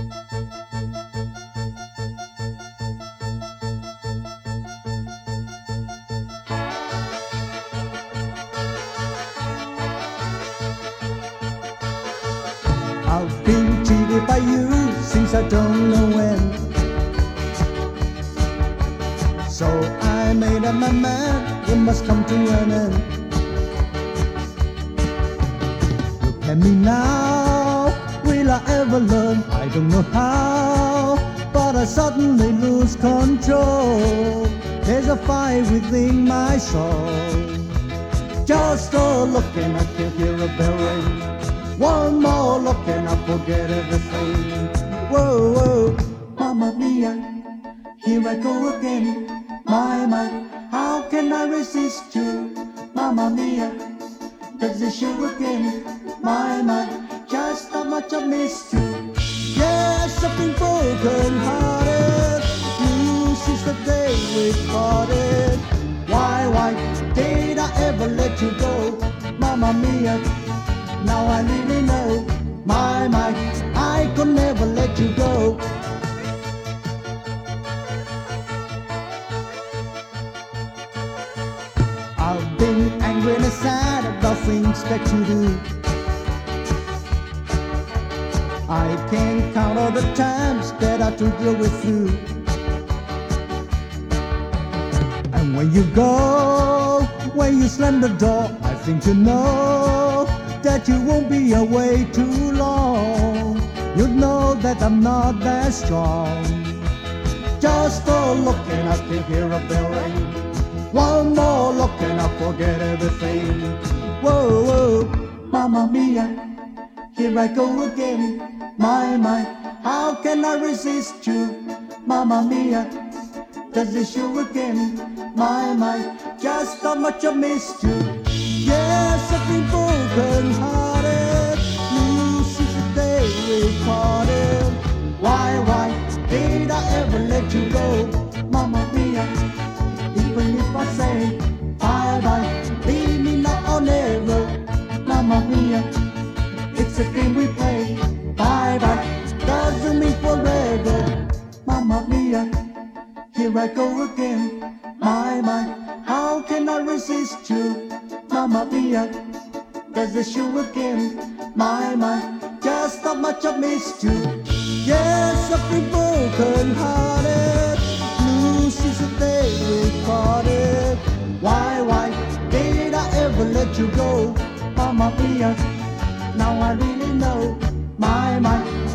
I've been cheated by you since I don't know when. So I made up my mind, it must come to an end. Look at me now, will I ever learn? I don't know how, but I suddenly lose control. There's a fire within my soul. Just a look and I can hear a bell ring. One more look and I forget everything. Whoa, whoa, Mamma Mia, here I go again. My, how can I resist you? Mamma Mia, does it show again? My, just how much I missed you. Yes, I've been broken hearted, blue since the day we parted. Why did I ever let you go? Mamma Mia, now I really know, my, I could never let you go. I've been angry and sad about things that you do. I can't count all the times that I took you with you. And when you go, when you slam the door, I think you know that you won't be away too long. You know that I'm not that strong. Just a look and I can hear a bell ring. One more look and I forget everything. Whoa, whoa, Mamma Mia, here I go again. My, how can I resist you? Mamma Mia, does it show again? My, just how much I missed you. Yes, I've been broken hearted, blue since the day we parted. Why did I ever let you go? Mamma Mia, even if I say bye, leave me now or never. Mamma Mia, it's a game we play. Bye, doesn't mean forever. Mamma Mia, here I go again. My, how can I resist you? Mamma Mia, does it show again? My, just how much I missed you. Yes, I've been broken hearted, blue since the day we parted. Why did I ever let you go? Mamma Mia, now I really know. My,